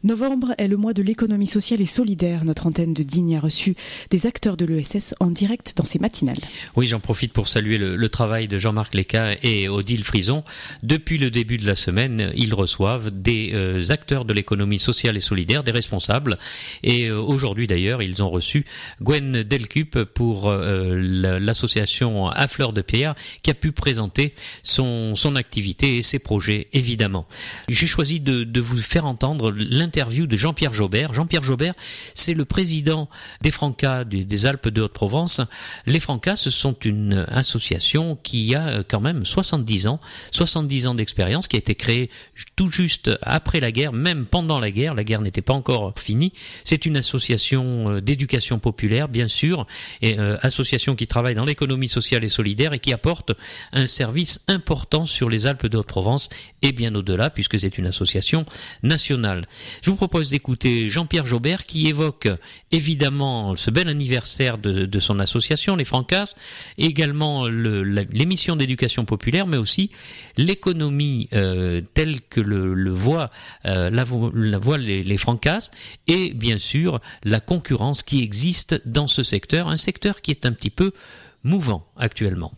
Novembre est le mois de l'économie sociale et solidaire. Notre antenne de Digne a reçu des acteurs de l'ESS en direct dans ses matinales. Oui, j'en profite pour saluer le travail de Jean-Marc Léca et Odile Frison. Depuis le début de la semaine, ils reçoivent des acteurs de l'économie sociale et solidaire, des responsables. Et aujourd'hui d'ailleurs, ils ont reçu Gwen Delcup pour l'association À Fleur de Pierre, qui a pu présenter son activité et ses projets, évidemment. J'ai choisi de vous faire entendre l'interview de Jean-Pierre Jobert. Jean-Pierre Jobert, c'est le président des Francas des Alpes de Haute-Provence. Les Francas, ce sont une association qui a quand même 70 ans d'expérience, qui a été créée tout juste après la guerre, même pendant la guerre n'était pas encore finie. C'est une association d'éducation populaire, bien sûr, et association qui travaille dans l'économie sociale et solidaire et qui apporte un service important sur les Alpes de Haute-Provence et bien au-delà, puisque c'est une association nationale. Je vous propose d'écouter Jean-Pierre Jobert qui évoque évidemment ce bel anniversaire de son association, les Francas, et également l'émission d'éducation populaire, mais aussi l'économie telle que la voient les Francas, et bien sûr la concurrence qui existe dans ce secteur, un secteur qui est un petit peu mouvant actuellement.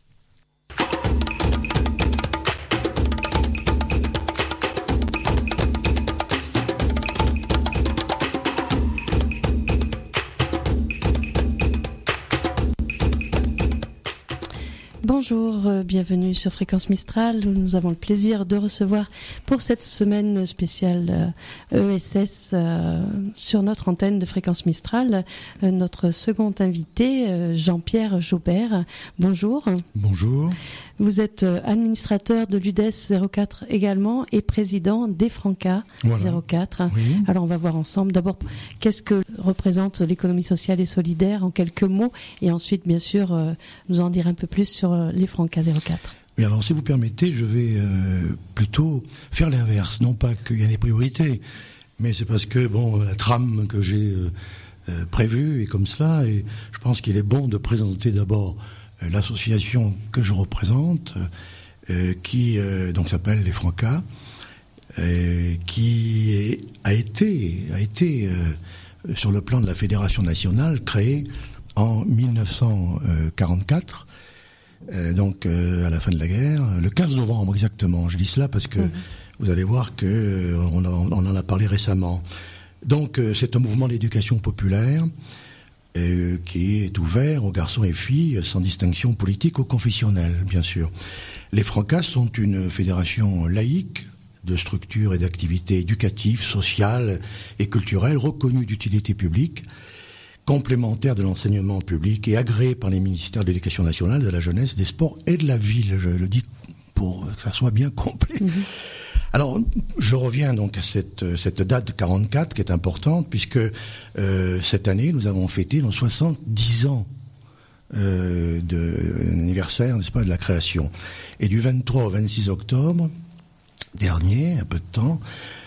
Bonjour, bienvenue sur Fréquence Mistral, où nous avons le plaisir de recevoir pour cette semaine spéciale ESS sur notre antenne de Fréquence Mistral notre second invité, Jean-Pierre Jobert. Bonjour. Bonjour. Vous êtes administrateur de l'UDES 04 également et président des Francas 04. Oui. Alors on va voir ensemble d'abord qu'est-ce que représente l'économie sociale et solidaire en quelques mots, et ensuite bien sûr nous en dire un peu plus sur les Francas 04. Oui, alors si vous permettez, je vais plutôt faire l'inverse. Non pas qu'il y ait des priorités, mais c'est parce que la trame que j'ai prévue est comme cela, et je pense qu'il est bon de présenter d'abord l'association que je représente, qui donc s'appelle les Francas, qui a été sur le plan de la Fédération nationale créée en 1944, donc à la fin de la guerre, le 15 novembre exactement. Je dis cela parce que vous allez voir que on en a parlé récemment. Donc c'est un mouvement d'éducation populaire qui est ouvert aux garçons et filles sans distinction politique ou confessionnelle, bien sûr. Les Francas sont une fédération laïque de structures et d'activités éducatives, sociales et culturelles reconnues d'utilité publique, complémentaires de l'enseignement public et agréées par les ministères de l'Éducation nationale, de la jeunesse, des sports et de la ville. Je le dis pour que ça soit bien complet. Alors, je reviens donc à cette date 44 qui est importante, puisque cette année, nous avons fêté nos 70 ans d'anniversaire, n'est-ce pas, de la création. Et du 23 au 26 octobre dernier, un peu de temps,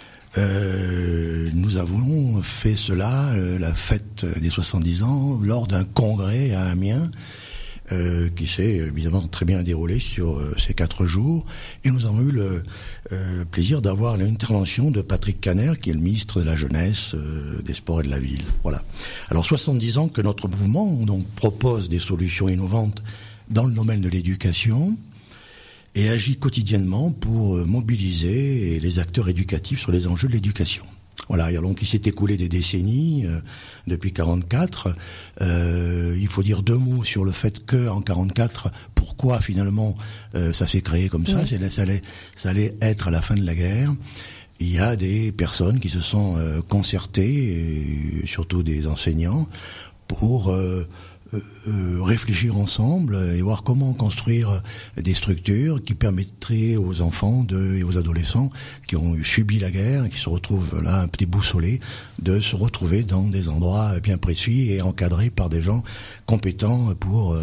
nous avons fait cela, la fête des 70 ans, lors d'un congrès à Amiens, qui s'est évidemment très bien déroulé sur ces 4 jours, et nous avons eu le plaisir d'avoir l'intervention de Patrick Caner, qui est le ministre de la Jeunesse, des Sports et de la Ville. Voilà. Alors 70 ans que notre mouvement donc propose des solutions innovantes dans le domaine de l'éducation et agit quotidiennement pour mobiliser les acteurs éducatifs sur les enjeux de l'éducation. Voilà, donc il s'est écoulé des décennies, depuis 44. Il faut dire 2 mots sur le fait que en 44, pourquoi finalement ça s'est créé comme ça. Ça allait être à la fin de la guerre. Il y a des personnes qui se sont concertées, et surtout des enseignants, pour réfléchir ensemble et voir comment construire des structures qui permettraient aux enfants et aux adolescents qui ont subi la guerre, qui se retrouvent là un petit boussolés, de se retrouver dans des endroits bien précis et encadrés par des gens compétents pour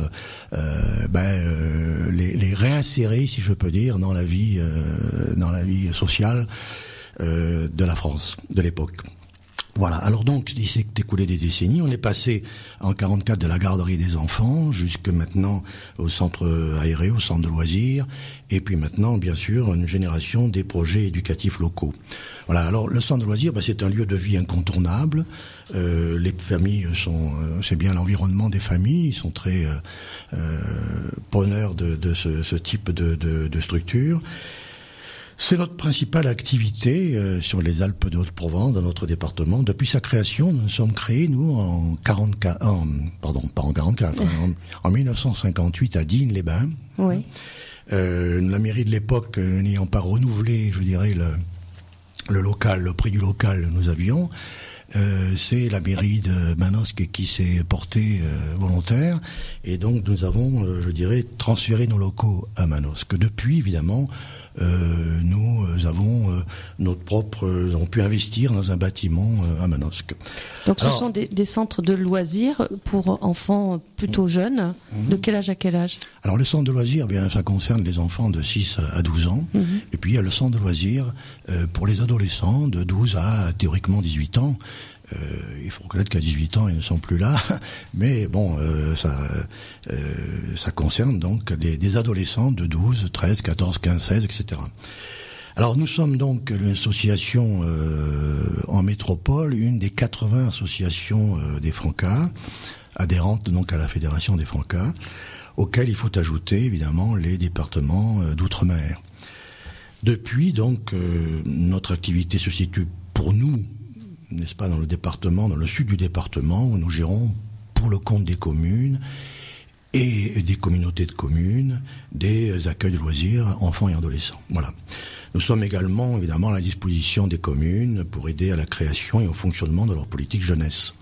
les réinsérer, si je peux dire, dans la vie sociale de la France de l'époque. Voilà. Alors donc, il s'est écoulé des décennies. On est passé en 44 de la garderie des enfants jusque maintenant au centre aéré, au centre de loisirs, et puis maintenant, bien sûr, une génération des projets éducatifs locaux. Voilà. Alors le centre de loisirs, c'est un lieu de vie incontournable. Les familles c'est bien l'environnement des familles. Ils sont très preneurs de ce type de structure. C'est notre principale activité sur les Alpes de Haute-Provence, dans notre département. Depuis sa création, nous sommes créés, nous, en 1958 à Digne-les-Bains. Oui. La mairie de l'époque n'ayant pas renouvelé, je dirais, le prix du local nous avions, c'est la mairie de Manosque qui s'est portée volontaire, et donc nous avons, transféré nos locaux à Manosque. Depuis, évidemment, nous avons avons pu investir dans un bâtiment à Manosque. Donc ce sont des centres de loisirs pour enfants plutôt jeunes. De quel âge à quel âge? Alors le centre de loisirs, ça concerne les enfants de 6 à 12 ans. Et puis il y a le centre de loisirs pour les adolescents de 12 à théoriquement 18 ans. Il faut reconnaître qu'à 18 ans, ils ne sont plus là, mais bon, ça concerne donc des adolescents de 12, 13, 14, 15, 16, etc. Alors nous sommes donc une association en métropole, une des 80 associations des Francas, adhérentes donc à la Fédération des Francas, auxquelles il faut ajouter évidemment les départements d'outre-mer. Depuis donc, notre activité se situe pour nous, n'est-ce pas, dans le département, dans le sud du département, où nous gérons pour le compte des communes et des communautés de communes, des accueils de loisirs, enfants et adolescents. Voilà. Nous sommes également, évidemment, à la disposition des communes pour aider à la création et au fonctionnement de leur politique jeunesse.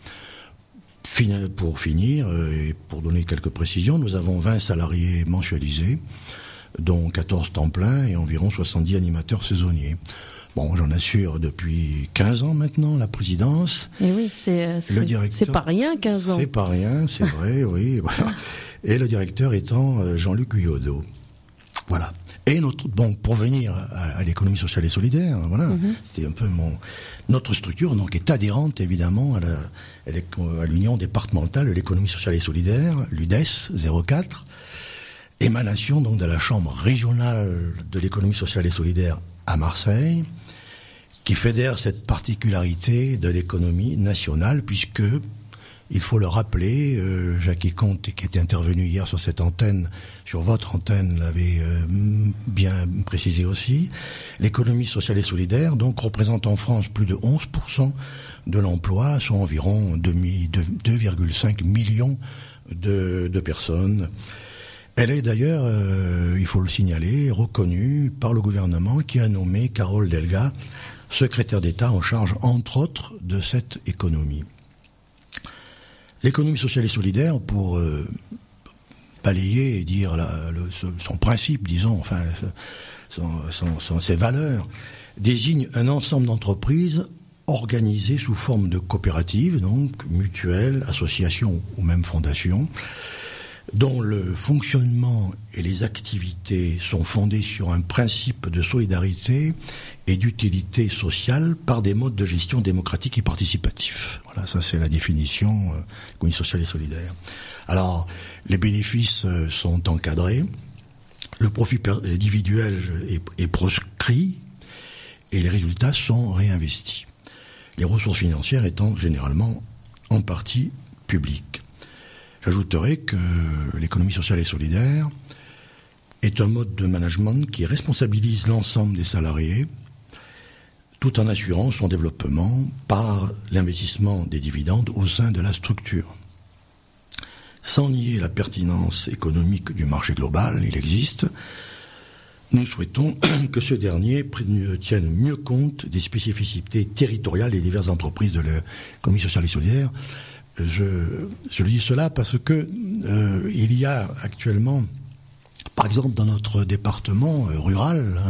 Pour finir, et pour donner quelques précisions, nous avons 20 salariés mensualisés, dont 14 temps plein et environ 70 animateurs saisonniers. Bon, j'en assure depuis 15 ans maintenant la présidence. Et oui, c'est pas rien, 15 ans. C'est pas rien, c'est vrai, oui. Voilà. Et le directeur étant Jean-Luc Guyodot. Voilà. Et pour venir à l'économie sociale et solidaire, voilà, c'était un peu notre structure, donc est adhérente évidemment à l'Union départementale de l'économie sociale et solidaire, l'UDES 04, émanation donc de la Chambre régionale de l'économie sociale et solidaire à Marseille, qui fédère cette particularité de l'économie nationale, puisque, il faut le rappeler, Jackie Comte, qui était intervenu hier sur cette antenne, sur votre antenne, l'avait bien précisé aussi, l'économie sociale et solidaire, donc, représente en France plus de 11% de l'emploi, soit environ 2,5 millions de personnes. Elle est d'ailleurs, il faut le signaler, reconnue par le gouvernement qui a nommé Carole Delga secrétaire d'État en charge, entre autres, de cette économie. L'économie sociale et solidaire, pour balayer et dire son principe, disons, enfin, ses valeurs, désigne un ensemble d'entreprises organisées sous forme de coopératives, donc mutuelles, associations ou même fondations, dont le fonctionnement et les activités sont fondés sur un principe de solidarité et d'utilité sociale par des modes de gestion démocratiques et participatifs. Voilà, ça c'est la définition d'économie sociale et solidaire. Alors, les bénéfices sont encadrés, le profit individuel est proscrit et les résultats sont réinvestis. Les ressources financières étant généralement en partie publiques. J'ajouterai que l'économie sociale et solidaire est un mode de management qui responsabilise l'ensemble des salariés tout en assurant son développement par l'investissement des dividendes au sein de la structure. Sans nier la pertinence économique du marché global, il existe, nous souhaitons que ce dernier tienne mieux compte des spécificités territoriales des diverses entreprises de l'économie sociale et solidaire. Je dis cela parce que il y a actuellement, par exemple dans notre département rural,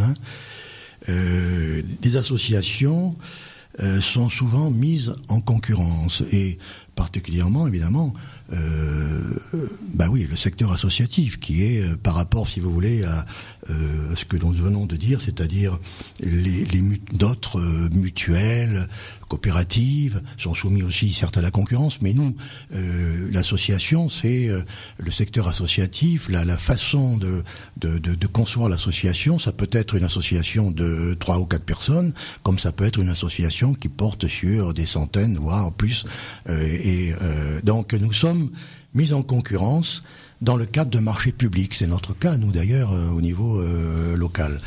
les associations sont souvent mises en concurrence et particulièrement évidemment oui, le secteur associatif qui est par rapport, si vous voulez, à ce que nous venons de dire, c'est-à-dire d'autres mutuelles, coopératives sont soumis aussi certes à la concurrence, mais nous, l'association, c'est le secteur associatif, la façon de concevoir l'association. Ça peut être une association de 3 ou 4 personnes, comme ça peut être une association qui porte sur des centaines, voire plus. Donc nous sommes mis en concurrence dans le cadre de marchés publics. C'est notre cas, nous d'ailleurs, au niveau local.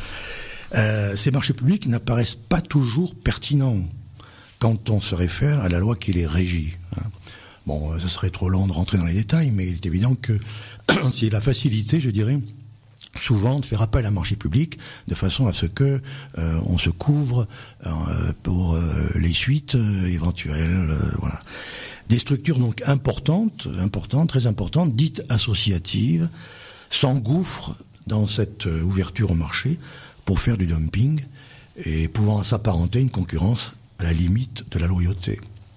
Ces marchés publics n'apparaissent pas toujours pertinents quand on se réfère à la loi qui les régit. Bon, ça serait trop long de rentrer dans les détails, mais il est évident que c'est la facilité, je dirais, souvent de faire appel à un marché public de façon à ce que on se couvre pour les suites éventuelles. Voilà. Des structures donc importantes, très importantes, dites associatives, s'engouffrent dans cette ouverture au marché pour faire du dumping et pouvant s'apparenter à une concurrence à la limite de la loyauté.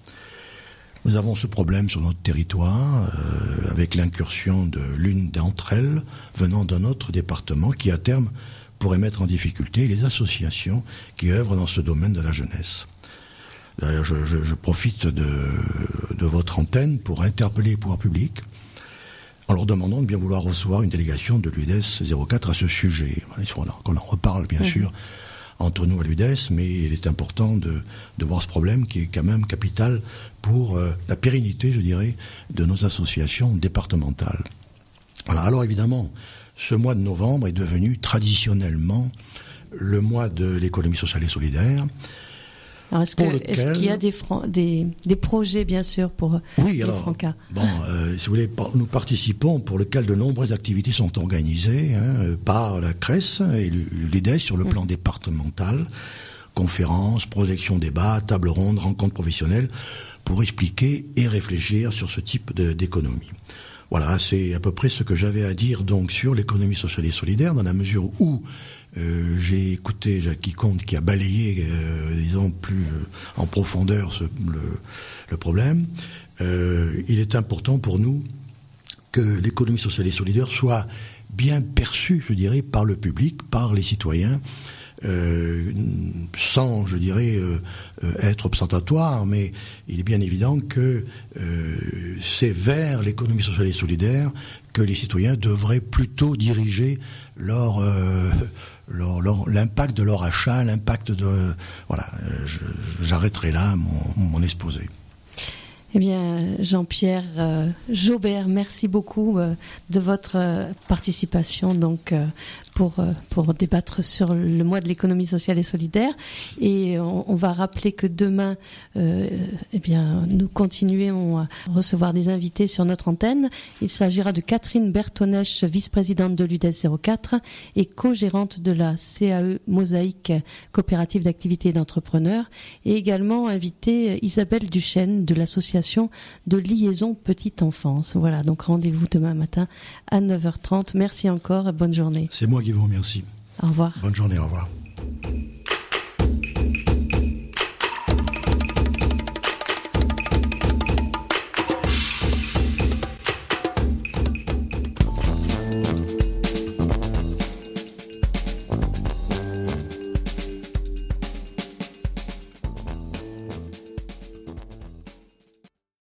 Nous avons ce problème sur notre territoire avec l'incursion de l'une d'entre elles venant d'un autre département qui à terme pourrait mettre en difficulté les associations qui œuvrent dans ce domaine de la jeunesse. D'ailleurs, je profite de votre antenne pour interpeller les pouvoirs publics en leur demandant de bien vouloir recevoir une délégation de l'UDES 04 à ce sujet. Il faut qu'on en reparle bien sûr entre nous à l'UDES, mais il est important de voir ce problème qui est quand même capital pour la pérennité, je dirais, de nos associations départementales. Voilà. Alors évidemment, ce mois de novembre est devenu traditionnellement le mois de l'économie sociale et solidaire. Alors est-ce qu'il y a des projets, bien sûr, pour les Francas ? Bon, si vous voulez, nous participons, pour lequel de nombreuses activités sont organisées par la CRES et l'UDES sur le plan départemental, conférences, projections, débats, tables rondes, rencontres professionnelles, pour expliquer et réfléchir sur ce type d'économie. Voilà, c'est à peu près ce que j'avais à dire donc sur l'économie sociale et solidaire, dans la mesure où j'ai écouté Jackie Comte qui a balayé, disons, plus en profondeur le problème. Il est important pour nous que l'économie sociale et solidaire soit bien perçue, je dirais, par le public, par les citoyens, sans, je dirais, être ostentatoire, mais il est bien évident que c'est vers l'économie sociale et solidaire que les citoyens devraient plutôt diriger l'impact de leur achat, l'impact de... Voilà, j'arrêterai là mon exposé. Eh bien, Jean-Pierre Jaubert, merci beaucoup de votre participation donc pour débattre sur le mois de l'économie sociale et solidaire. Et on va rappeler que demain, eh bien, nous continuons à recevoir des invités sur notre antenne. Il s'agira de Catherine Bertonèche, vice-présidente de l'UDES 04 et co-gérante de la CAE Mosaïque, coopérative d'activité et d'entrepreneurs, et également invité Isabelle Duchesne de l'association de liaison petite enfance. Voilà, donc rendez-vous demain matin à 9h30. Merci encore et bonne journée. C'est moi qui vous remercie. Au revoir. Bonne journée, au revoir.